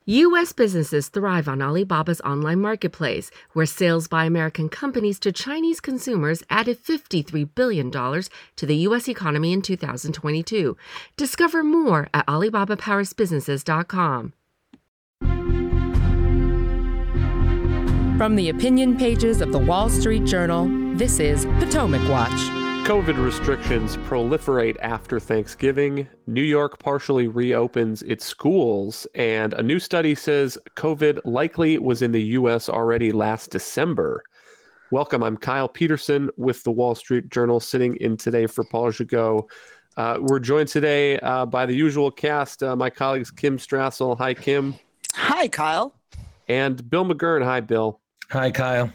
U.S. businesses thrive on Alibaba's online marketplace, where sales by American companies to Chinese consumers added $53 billion to the U.S. economy in 2022. Discover more at alibabapowersbusinesses.com. From the opinion pages of the Wall Street Journal, this is Potomac Watch. COVID restrictions proliferate after Thanksgiving. New York partially reopens its schools, and a new study says COVID likely was in the U.S. already last December. Welcome, I'm Kyle Peterson with the Wall Street Journal, sitting in today for Paul Gigot. We're joined today by the usual cast, my colleagues Kim Strassel. Hi, Kim. Hi, Kyle. And Bill McGurn. Hi, Bill. Hi, Kyle.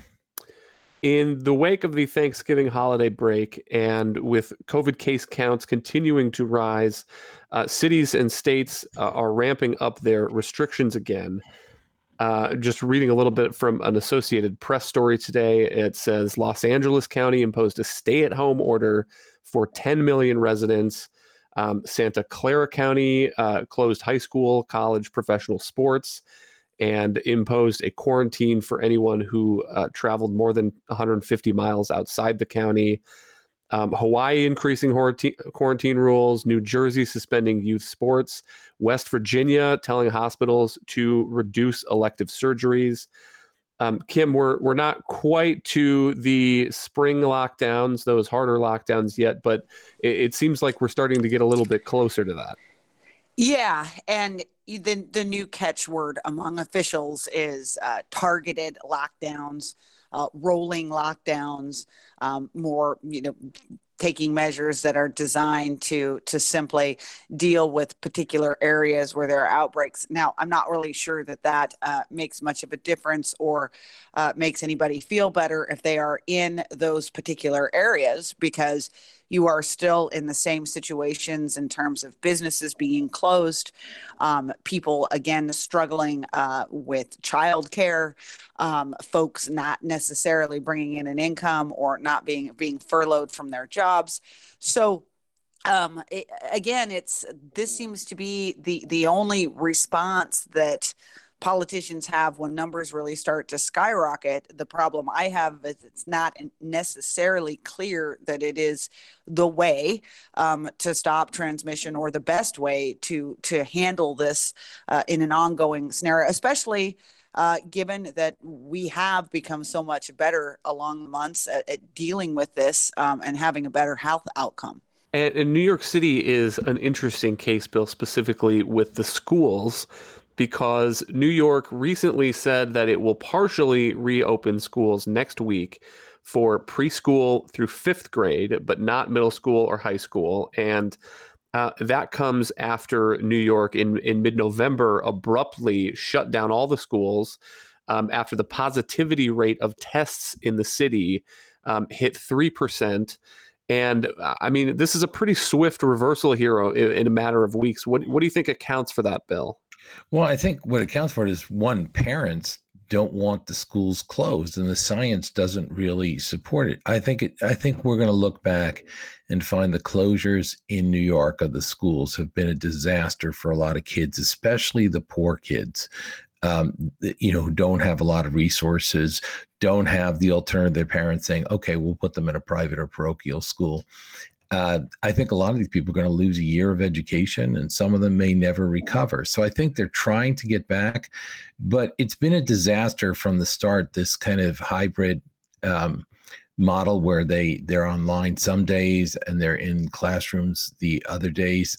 In the wake of the Thanksgiving holiday break and with COVID case counts continuing to rise, cities and states are ramping up their restrictions again. Just reading a little bit from an Associated Press story today, it says Los Angeles County imposed a stay-at-home order for 10 million residents. Santa Clara County closed high school, college, professional sports, and imposed a quarantine for anyone who traveled more than 150 miles outside the county. Hawaii increasing quarantine rules, New Jersey suspending youth sports, West Virginia telling hospitals to reduce elective surgeries. Kim, we're not quite to the spring lockdowns, those harder lockdowns yet, but it seems like we're starting to get a little bit closer to that. Yeah, and the new catchword among officials is targeted lockdowns, rolling lockdowns, more, taking measures that are designed to simply deal with particular areas where there are outbreaks. Now, I'm not really sure that makes much of a difference or makes anybody feel better if they are in those particular areas, because you are still in the same situations in terms of businesses being closed, people, again, struggling with childcare, folks not necessarily bringing in an income or not being furloughed from their jobs. So this seems to be the only response that politicians have when numbers really start to skyrocket. The problem I have is it's not necessarily clear that it is the way to stop transmission or the best way to handle this in an ongoing scenario, especially given that we have become so much better along the months at dealing with this and having a better health outcome. And New York City is an interesting case, Bill, specifically with the schools, because New York recently said that it will partially reopen schools next week for preschool through fifth grade, but not middle school or high school. And that comes after New York in mid-November abruptly shut down all the schools after the positivity rate of tests in the city hit 3%. And I mean, this is a pretty swift reversal here in a matter of weeks. What do you think accounts for that, Bill? Well, I think what accounts for it is, one, parents don't want the schools closed, and the science doesn't really support it. I think we're going to look back and find the closures in New York of the schools have been a disaster for a lot of kids, especially the poor kids, who don't have a lot of resources, don't have the alternative. Their parents saying, okay, we'll put them in a private or parochial school. I think a lot of these people are going to lose a year of education, and some of them may never recover. So I think they're trying to get back, but it's been a disaster from the start, this kind of hybrid model where they're online some days and they're in classrooms the other days.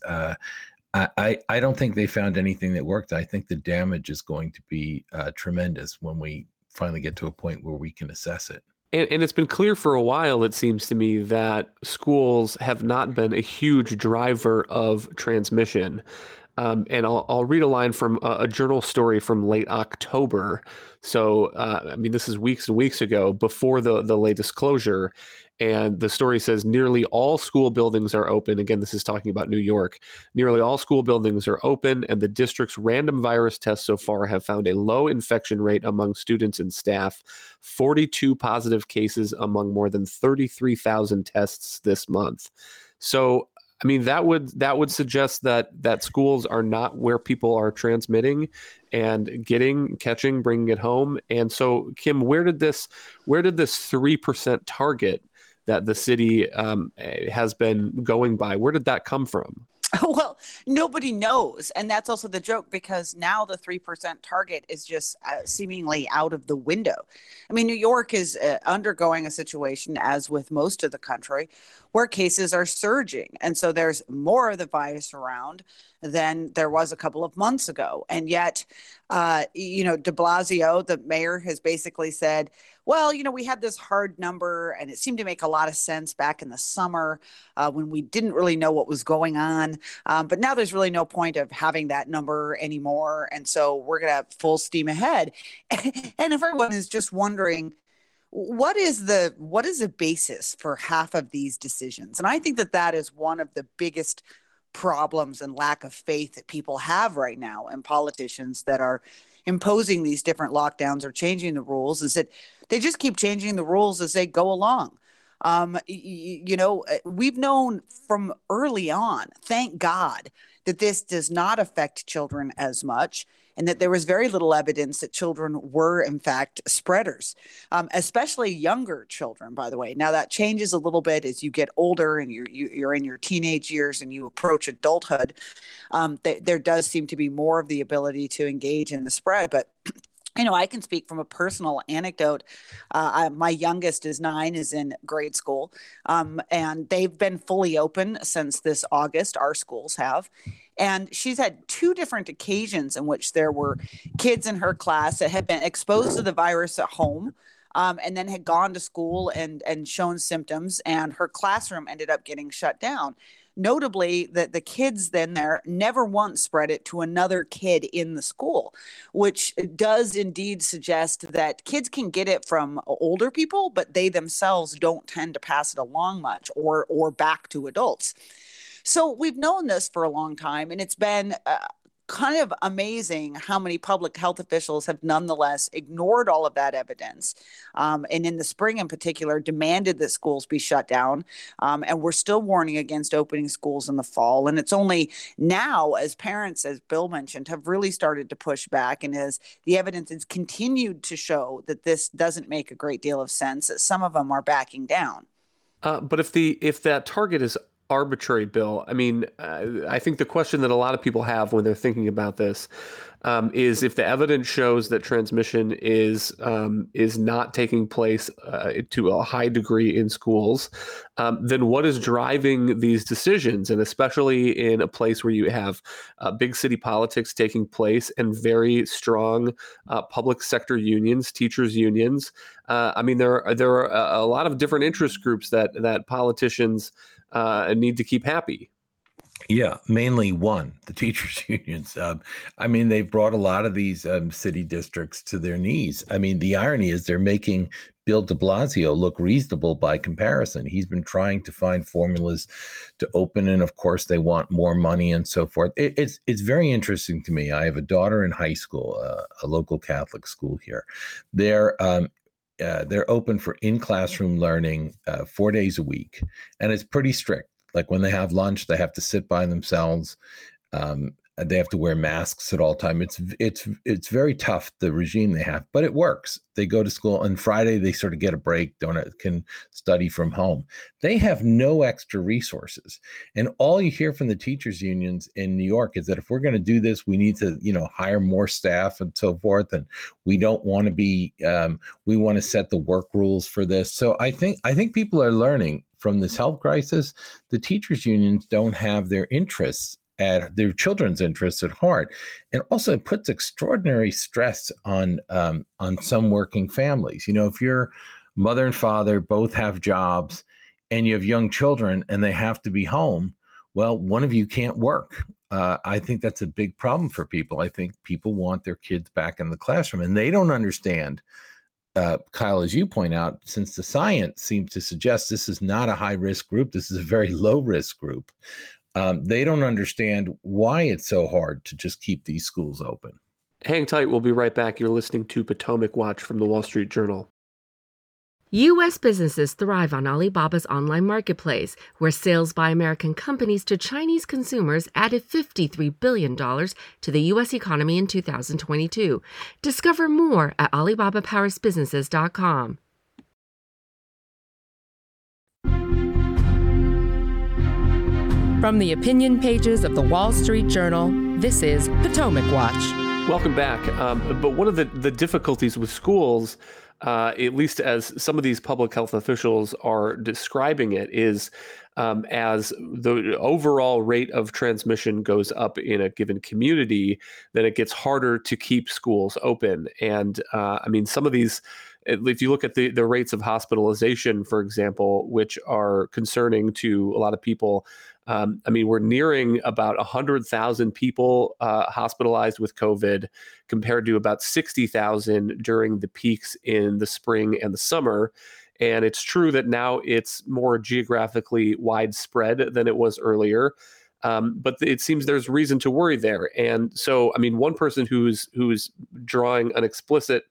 I don't think they found anything that worked. I think the damage is going to be tremendous when we finally get to a point where we can assess it. And it's been clear for a while, it seems to me, that schools have not been a huge driver of transmission. And I'll read a line from a journal story from late October. So, this is weeks and weeks ago, before the latest closure. And the story says nearly all school buildings are open. Again, this is talking about New York. Nearly all school buildings are open, and the district's random virus tests so far have found a low infection rate among students and staff, 42 positive cases among more than 33,000 tests this month. So, that would suggest that schools are not where people are transmitting. and bringing it home. And so, Kim, where did this 3% target that the city has been going by, where did that come from? Well, nobody knows. And that's also the joke, because now the 3% target is just seemingly out of the window. I mean, New York is undergoing a situation, as with most of the country, where cases are surging. And so there's more of the virus around than there was a couple of months ago. And yet, de Blasio, the mayor, has basically said, well, we had this hard number, and it seemed to make a lot of sense back in the summer when we didn't really know what was going on. But now there's really no point of having that number anymore. And so we're going to full steam ahead. And everyone is just wondering, what is the basis for half of these decisions? And I think that is one of the biggest problems and lack of faith that people have right now in politicians that are imposing these different lockdowns or changing the rules, is that they just keep changing the rules as they go along. We've known from early on, thank God, that this does not affect children as much, and that there was very little evidence that children were, in fact, spreaders, especially younger children, by the way. Now, that changes a little bit as you get older and you're in your teenage years and you approach adulthood. There does seem to be more of the ability to engage in the spread. But I can speak from a personal anecdote. My youngest is 9, is in grade school, and they've been fully open since this August. Our schools have. And she's had 2 different occasions in which there were kids in her class that had been exposed to the virus at home, and then had gone to school and shown symptoms, and her classroom ended up getting shut down. Notably, that the kids then there never once spread it to another kid in the school, which does indeed suggest that kids can get it from older people, but they themselves don't tend to pass it along much or back to adults. So we've known this for a long time, and it's been kind of amazing how many public health officials have nonetheless ignored all of that evidence. And in the spring in particular, demanded that schools be shut down. And we're still warning against opening schools in the fall. And it's only now, as parents, as Bill mentioned, have really started to push back, and as the evidence has continued to show that this doesn't make a great deal of sense, that some of them are backing down. But if that target is arbitrary, Bill, I mean, I think the question that a lot of people have when they're thinking about this is, if the evidence shows that transmission is not taking place to a high degree in schools, then what is driving these decisions? And especially in a place where you have big city politics taking place and very strong public sector unions, teachers unions. I mean, there are a lot of different interest groups that politicians need to keep happy. Yeah, mainly one, the teachers unions. I mean, they've brought a lot of these city districts to their knees. I mean, the irony is they're making Bill de Blasio look reasonable by comparison. He's been trying to find formulas to open, and of course they want more money and so forth. It's very interesting to me. I have a daughter in high school, a local Catholic school here. They're open for in-classroom learning 4 days a week, and it's pretty strict. Like when they have lunch, they have to sit by themselves. They have to wear masks at all times. It's very tough, the regime they have, but it works. They go to school on Friday. They sort of get a break, can study from home. They have no extra resources. And all you hear from the teachers unions in New York is that if we're going to do this, we need to, hire more staff and so forth. And we don't want to be, we want to set the work rules for this. So I think people are learning from this health crisis. The teachers unions don't have their interests at their children's interests at heart, and also it puts extraordinary stress on some working families. If your mother and father both have jobs, and you have young children, and they have to be home, well, one of you can't work. I think that's a big problem for people. I think people want their kids back in the classroom, and they don't understand. Kyle, as you point out, since the science seems to suggest this is not a high-risk group, this is a very low-risk group, they don't understand why it's so hard to just keep these schools open. Hang tight. We'll be right back. You're listening to Potomac Watch from the Wall Street Journal. U.S. businesses thrive on Alibaba's online marketplace, where sales by American companies to Chinese consumers added $53 billion to the U.S. economy in 2022. Discover more at alibabapowersbusinesses.com. From the opinion pages of the Wall Street Journal, this is Potomac Watch. Welcome back. But one of the difficulties with schools, at least as some of these public health officials are describing it, is as the overall rate of transmission goes up in a given community, then it gets harder to keep schools open. And some of these, if you look at the rates of hospitalization, for example, which are concerning to a lot of people, we're nearing about 100,000 people hospitalized with COVID compared to about 60,000 during the peaks in the spring and the summer. And it's true that now it's more geographically widespread than it was earlier. But it seems there's reason to worry there. And so, one person who's drawing an explicit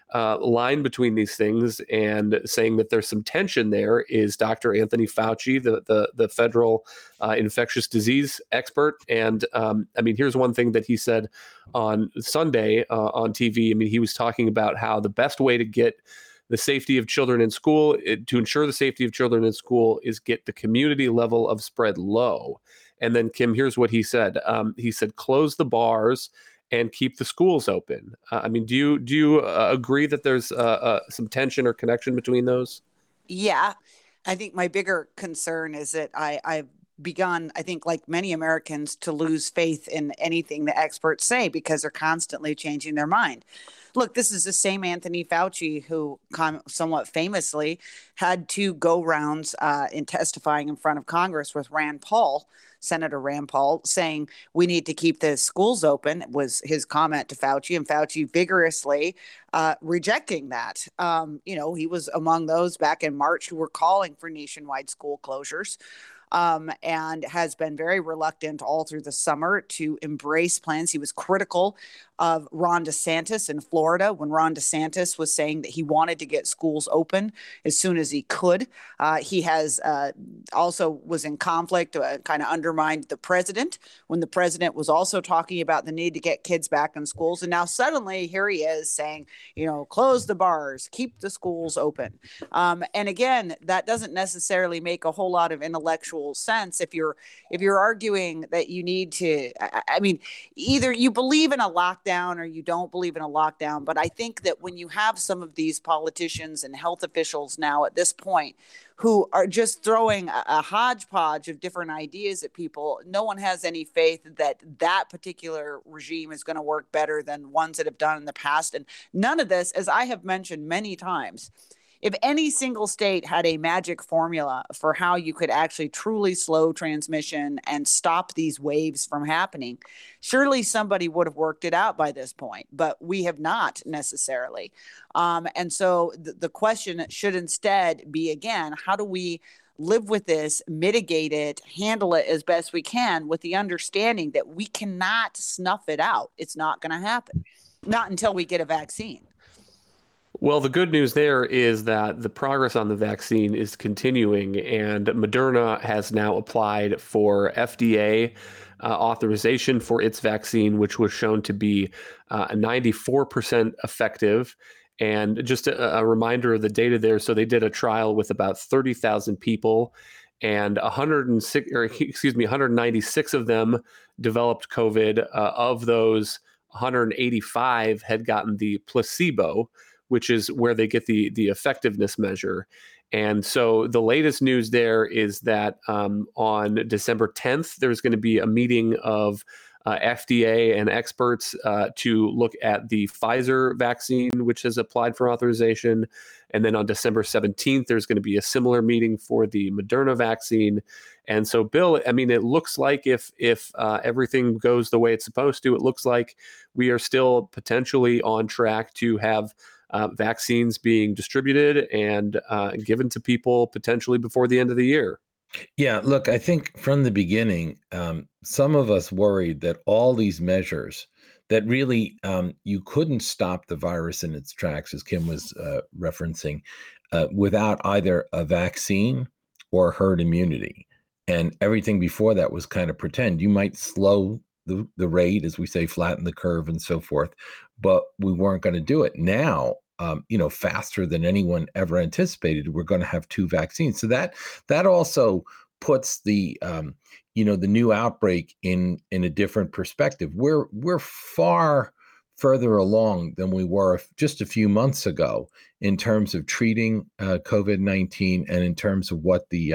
line between these things and saying that there's some tension there is Dr. Anthony Fauci, the federal infectious disease expert. And here's one thing that he said on Sunday on TV. He was talking about how the best way to get the safety of children in school, to ensure the safety of children in school, is get the community level of spread low. And then, Kim, here's what he said. He said, close the bars and keep the schools open. Do you agree that there's some tension or connection between those? Yeah, I think my bigger concern is that I've begun, I think, like many Americans, to lose faith in anything the experts say because they're constantly changing their mind. Look, this is the same Anthony Fauci who somewhat famously had to go rounds in testifying in front of Congress with Senator Rand Paul, saying we need to keep the schools open, was his comment to Fauci, and Fauci vigorously rejecting that. He was among those back in March who were calling for nationwide school closures. And has been very reluctant all through the summer to embrace plans. He was critical of Ron DeSantis in Florida when Ron DeSantis was saying that he wanted to get schools open as soon as he could. He has also was in conflict, kind of undermined the president when the president was also talking about the need to get kids back in schools. And now suddenly here he is saying, close the bars, keep the schools open. And again, that doesn't necessarily make a whole lot of intellectual sense if you're arguing that you need to, either you believe in a lockdown or you don't believe in a lockdown. But I think that when you have some of these politicians and health officials now at this point who are just throwing a hodgepodge of different ideas at people, no one has any faith that particular regime is going to work better than ones that have done in the past. And none of this, as I have mentioned many times, if any single state had a magic formula for how you could actually truly slow transmission and stop these waves from happening, surely somebody would have worked it out by this point, but we have not necessarily. And so the question should instead be, again, how do we live with this, mitigate it, handle it as best we can with the understanding that we cannot snuff it out. It's not going to happen, not until we get a vaccine. Well, the good news there is that the progress on the vaccine is continuing, and Moderna has now applied for FDA authorization for its vaccine, which was shown to be 94% effective. And just a reminder of the data there. So they did a trial with about 30,000 people, and 196 of them developed COVID. Of those, 185 had gotten the placebo, which is where they get the effectiveness measure. And so the latest news there is that on December 10th, there's going to be a meeting of FDA and experts to look at the Pfizer vaccine, which has applied for authorization. And then on December 17th, there's going to be a similar meeting for the Moderna vaccine. And so, Bill, it looks like if everything goes the way it's supposed to, it looks like we are still potentially on track to have vaccines being distributed and given to people potentially before the end of the year. Yeah, look, I think from the beginning, some of us worried that all these measures that really you couldn't stop the virus in its tracks, as Kim was referencing, without either a vaccine or herd immunity. And everything before that was kind of pretend. You might slow the rate, as we say, flatten the curve and so forth, but we weren't going to do it. Now, faster than anyone ever anticipated, we're going to have 2 vaccines. So that also puts the the new outbreak in a different perspective. We're far further along than we were just a few months ago in terms of treating COVID-19 and in terms of what the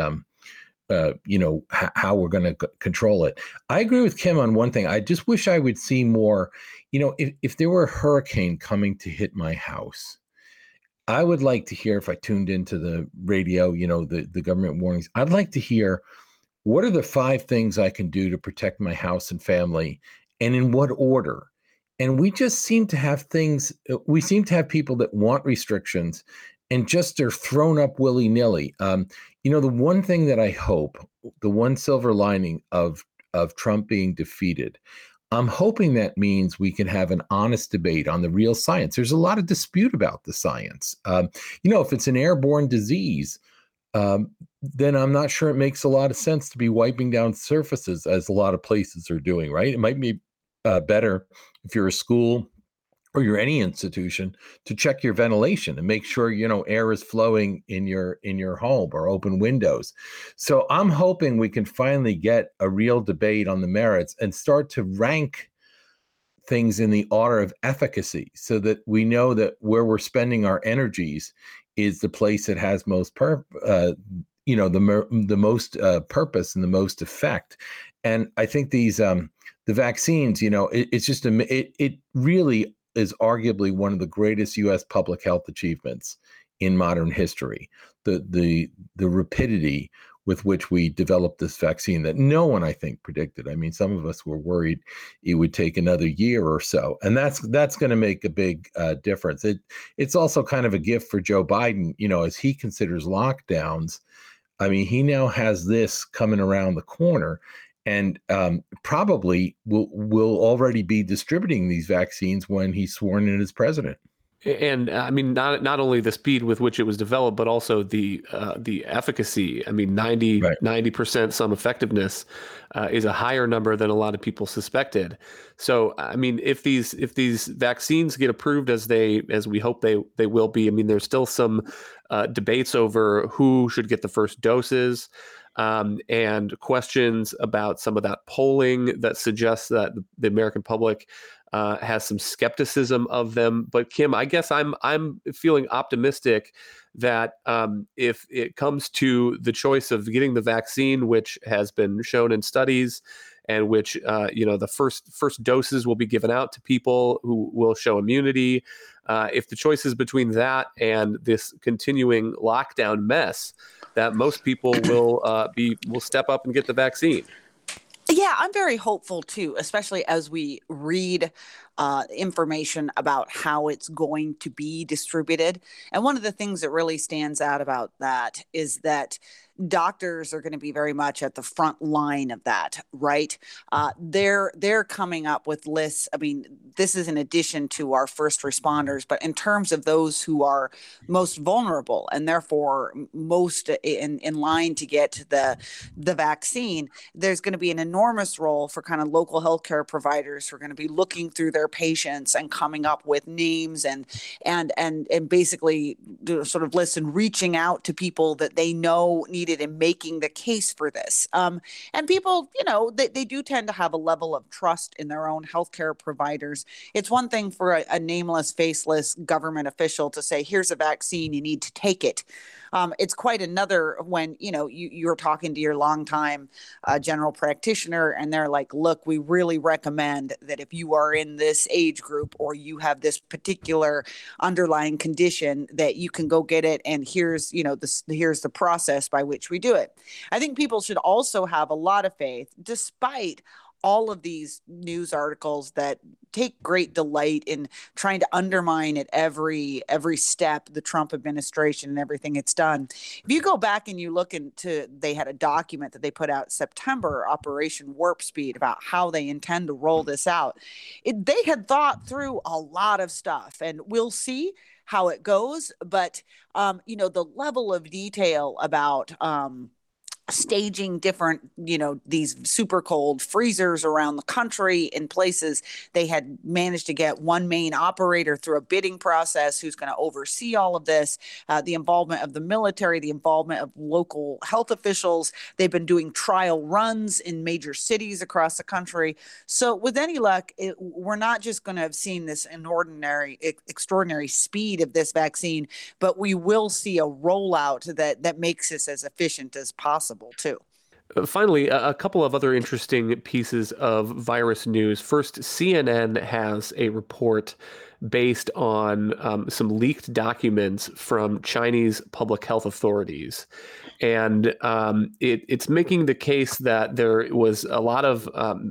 how we're going to control it. I agree with Kim on one thing. I just wish I would see more. If there were a hurricane coming to hit my house, I would like to hear, if I tuned into the radio, the government warnings, I'd like to hear, what are the 5 things I can do to protect my house and family, and in what order? And we just seem to have we seem to have people that want restrictions and just are thrown up willy-nilly. The one thing that I hope, the one silver lining of Trump being defeated, I'm hoping that means we can have an honest debate on the real science. There's a lot of dispute about the science. If it's an airborne disease, then I'm not sure it makes a lot of sense to be wiping down surfaces as a lot of places are doing, right? It might be better if you're a school or you're any institution to check your ventilation and make sure, air is flowing in your home, or open windows. So I'm hoping we can finally get a real debate on the merits and start to rank things in the order of efficacy, so that we know that where we're spending our energies is the place that has most the most purpose and the most effect. And I think these the vaccines, it's just it really is arguably one of the greatest U.S. public health achievements in modern history. The rapidity with which we developed this vaccine that no one, I think, predicted. I mean, some of us were worried it would take another year or so, and that's going to make a big difference. It's also kind of a gift for Joe Biden, as he considers lockdowns. I mean, he now has this coming around the corner, and probably will already be distributing these vaccines when he's sworn in as president. And I mean, not only the speed with which it was developed, but also the efficacy. I mean, 90% some effectiveness is a higher number than a lot of people suspected. So, I mean, if these vaccines get approved as we hope they will be, I mean, there's still some debates over who should get the first doses. And questions about some of that polling that suggests that the American public has some skepticism of them. But Kim, I guess I'm feeling optimistic that if it comes to the choice of getting the vaccine, which has been shown in studies, and which the first doses will be given out to people who will show immunity. If the choice is between that and this continuing lockdown mess, that most people will step up and get the vaccine. Yeah, I'm very hopeful too, especially as we read information about how it's going to be distributed. And one of the things that really stands out about that is that doctors are going to be very much at the front line of that, right? They're coming up with lists. I mean, this is in addition to our first responders, but in terms of those who are most vulnerable and therefore most in line to get the vaccine, there's going to be an enormous role for kind of local healthcare providers who are going to be looking through their patients and coming up with names and basically sort of lists and reaching out to people that they know needed and making the case for this. And people, they do tend to have a level of trust in their own healthcare providers. It's one thing for a nameless, faceless government official to say, here's a vaccine, you need to take it. It's quite another when, you're talking to your longtime general practitioner and they're like, look, we really recommend that if you are in this age group or you have this particular underlying condition that you can go get it. And here's the process by which we do it. I think people should also have a lot of faith, despite all of these news articles that take great delight in trying to undermine at every step the Trump administration and everything it's done. If you go back and you look into, they had a document that they put out September, Operation Warp Speed, about how they intend to roll this out. They had thought through a lot of stuff, and we'll see how it goes. But, the level of detail about staging different, these super cold freezers around the country in places. They had managed to get one main operator through a bidding process who's going to oversee all of this, the involvement of the military, the involvement of local health officials. They've been doing trial runs in major cities across the country. So with any luck, we're not just going to have seen this extraordinary speed of this vaccine, but we will see a rollout that makes this as efficient as possible too. Finally, a couple of other interesting pieces of virus news. First, CNN has a report based on some leaked documents from Chinese public health authorities. And it's making the case that there was a lot of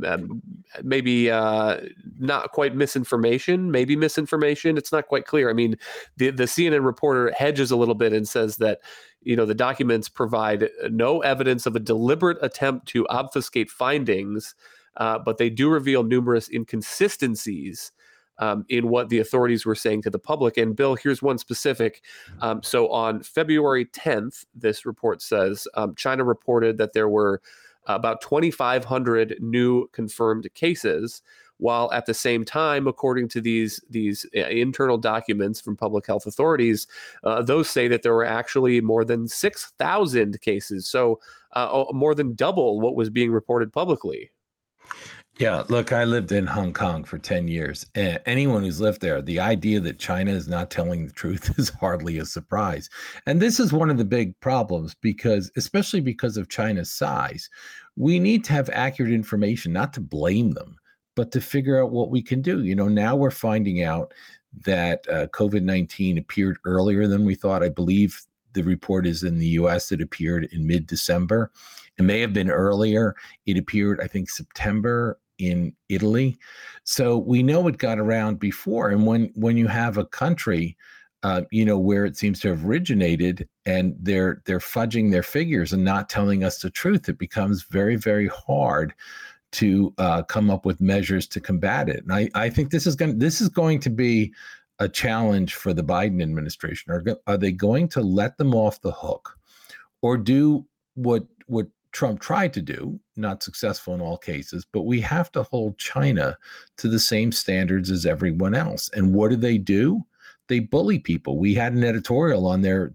maybe not quite misinformation, maybe misinformation. It's not quite clear. I mean, the CNN reporter hedges a little bit and says that, the documents provide no evidence of a deliberate attempt to obfuscate findings, but they do reveal numerous inconsistencies in what the authorities were saying to the public. And Bill, here's one specific. So on February 10th, this report says China reported that there were about 2,500 new confirmed cases, while at the same time, according to these internal documents from public health authorities, those say that there were actually more than 6,000 cases. So more than double what was being reported publicly. Yeah, look, I lived in Hong Kong for 10 years. And anyone who's lived there, the idea that China is not telling the truth is hardly a surprise. And this is one of the big problems especially because of China's size, we need to have accurate information, not to blame them, but to figure out what we can do. Now we're finding out that COVID-19 appeared earlier than we thought. I believe the report is in the US, it appeared in mid-December. It may have been earlier. It appeared, I think, September in Italy. So we know it got around before. And when you have a country, where it seems to have originated and they're fudging their figures and not telling us the truth, it becomes very, very hard to come up with measures to combat it. And I think this is going to be a challenge for the Biden administration. Are they going to let them off the hook, or do what Trump tried to do, not successful in all cases, but we have to hold China to the same standards as everyone else? And what do? They bully people. We had an editorial on their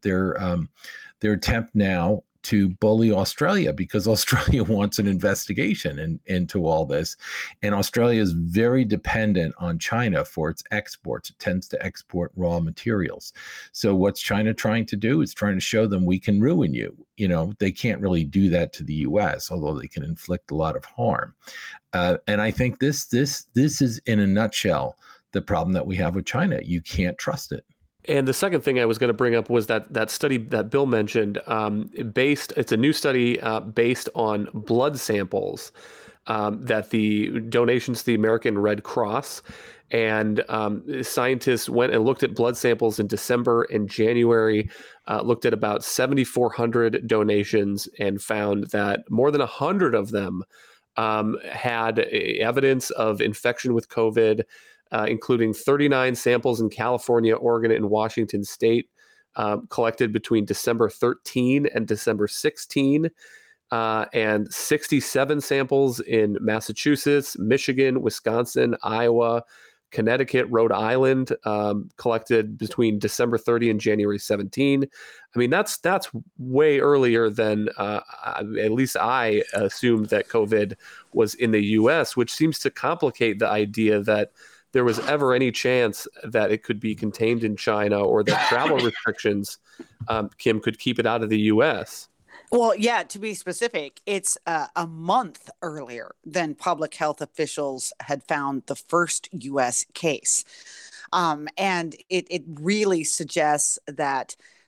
attempt now to bully Australia because Australia wants an investigation into all this. And Australia is very dependent on China for its exports. It tends to export raw materials. So what's China trying to do? It's trying to show them we can ruin you. They can't really do that to the US, although they can inflict a lot of harm. And I think this is in a nutshell the problem that we have with China. You can't trust it. And the second thing I was going to bring up was that study that Bill mentioned. It's a new study based on blood samples that the donations to the American Red Cross, and scientists went and looked at blood samples in December and January, looked at about 7,400 donations and found that more than 100 of them had evidence of infection with COVID, including 39 samples in California, Oregon, and Washington State, collected between December 13 and December 16, and 67 samples in Massachusetts, Michigan, Wisconsin, Iowa, Connecticut, Rhode Island, collected between December 30 and January 17. I mean, that's way earlier than at least I assumed that COVID was in the U.S., which seems to complicate the idea that there was ever any chance that it could be contained in China, or that travel restrictions, Kim, could keep it out of the U.S. Well, yeah, to be specific, it's a month earlier than public health officials had found the first U.S. case. And it really suggests that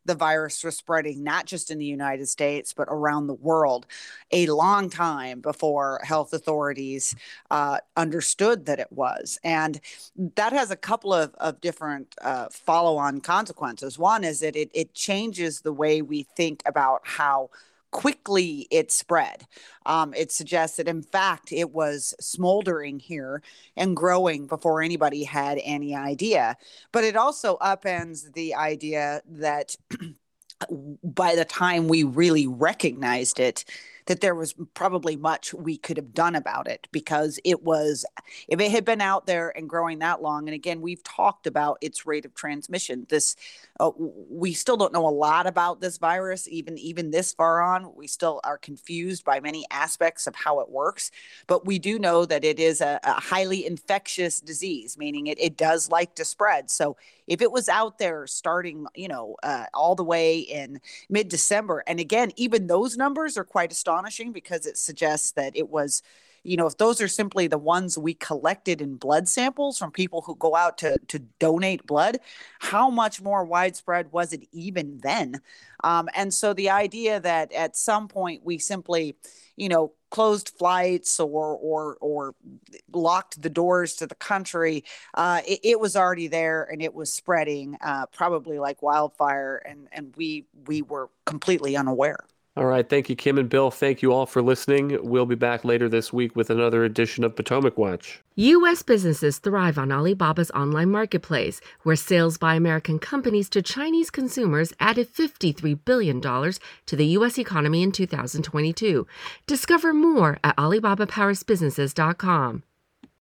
the virus was spreading, not just in the United States, but around the world, a long time before health authorities understood that it was. And that has a couple of different follow-on consequences. One is that it changes the way we think about how quickly it spread. It suggests that, in fact, it was smoldering here and growing before anybody had any idea. But it also upends the idea that by the time we really recognized it, that there was probably much we could have done about it, because if it had been out there and growing that long, and again, we've talked about its rate of transmission. We still don't know a lot about this virus, even this far on. We still are confused by many aspects of how it works, but we do know that it is a highly infectious disease, meaning it does like to spread. So if it was out there starting, all the way in mid-December, and again, even those numbers are quite astonishing, because it suggests that it was, if those are simply the ones we collected in blood samples from people who go out to donate blood, how much more widespread was it even then? And so the idea that at some point we simply, closed flights or locked the doors to the country, it was already there, and it was spreading probably like wildfire, and we were completely unaware. All right. Thank you, Kim and Bill. Thank you all for listening. We'll be back later this week with another edition of Potomac Watch. U.S. businesses thrive on Alibaba's online marketplace, where sales by American companies to Chinese consumers added $53 billion to the U.S. economy in 2022. Discover more at AlibabaParisBusinesses.com.